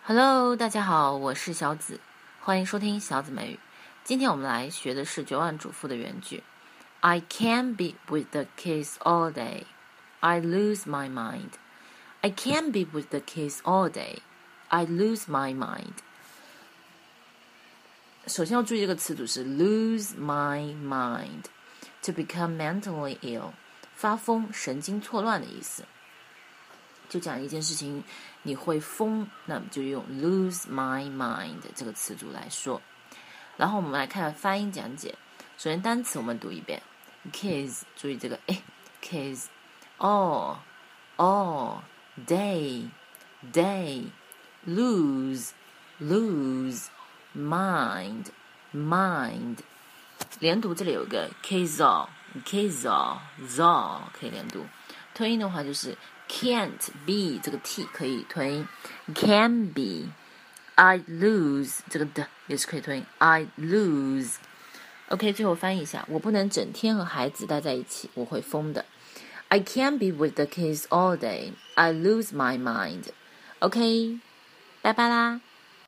Hello， 大家好，我是小紫，欢迎收听小紫美语。今天我们来学的是九碗主妇的原句。I can't be with the kids all day. I lose my mind. I can't be with the kids all day. I lose my mind. 首先要注意这个词组是 lose my mind， to become mentally ill， 发疯、神经错乱的意思。就讲一件事情你会疯，那么就用 lose my mind 这个词组来说。然后我们来看发音讲解。首先单词我们读一遍 kids， 注意这个 kids， all day lose mind 连读，这里有一个 kids all 可以连读。吞音的话就是 can't be 这个 t 可以吞音 can be。 I lose 这个的也是可以吞音 I lose。 OK， 最后翻译一下，我不能整天和孩子待在一起，我会疯的。 I can't be with the kids all day. I lose my mind. OK， 拜拜啦。